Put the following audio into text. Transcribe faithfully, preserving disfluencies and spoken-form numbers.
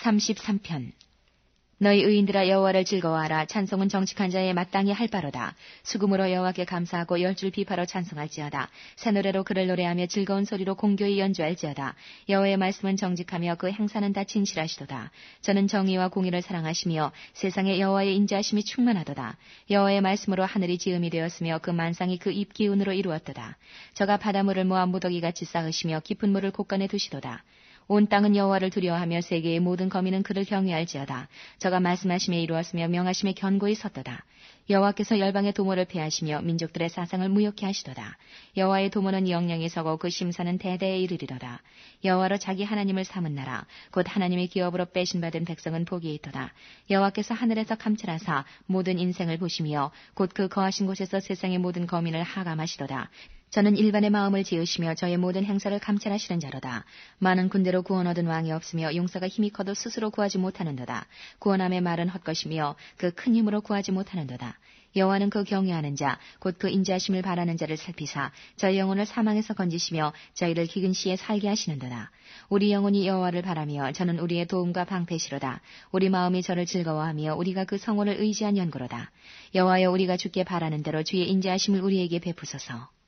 삼십삼 편. 너희 의인들아 여호와를 즐거워하라. 찬송은 정직한 자의 마땅히 할 바로다. 수금으로 여호와께 감사하고 열 줄 비파로 찬송할지어다. 새 노래로 그를 노래하며 즐거운 소리로 공교히 연주할지어다. 여호와의 말씀은 정직하며 그 행사는 다 진실하시도다. 저는 정의와 공의를 사랑하시며 세상에 여호와의 인자하심이 충만하도다. 여호와의 말씀으로 하늘이 지음이 되었으며 그 만상이 그 입 기운으로 이루었도다. 저가 바닷물을 모아 무더기같이 쌓으시며 깊은 물을 곳간에 두시도다. 온 땅은 여호와를 두려워하며 세계의 모든 거민은 그를 경외할지어다. 저가 말씀하심에 이루었으며 명하심에 견고히 섰도다. 여호와께서 열방의 도모를 패하시며 민족들의 사상을 무욕케 하시도다. 여호와의 도모는 영영이 서고 그 심사는 대대에 이르리로다. 여호와로 자기 하나님을 삼은 나라 곧 하나님의 기업으로 빼신 받은 백성은 복이 있도다. 여호와께서 하늘에서 감찰하사 모든 인생을 보시며 곧 그 거하신 곳에서 세상의 모든 거민을 하감하시도다. 저는 일반의 마음을 지으시며 저의 모든 행사를 감찰하시는 자로다. 많은 군대로 구원 얻은 왕이 없으며 용사가 힘이 커도 스스로 구하지 못하는도다. 구원함의 말은 헛것이며 그 큰 힘으로 구하지 못하는도다. 여호와는 그 경외하는 자, 곧 그 인자하심을 바라는 자를 살피사 저희 영혼을 사망에서 건지시며 저희를 기근 시에 살게 하시는도다. 우리 영혼이 여호와를 바라며 저는 우리의 도움과 방패시로다. 우리 마음이 저를 즐거워하며 우리가 그 성호를 의지한 연고로다. 여호와여 우리가 주께 바라는 대로 주의 인자하심을 우리에게 베푸소서.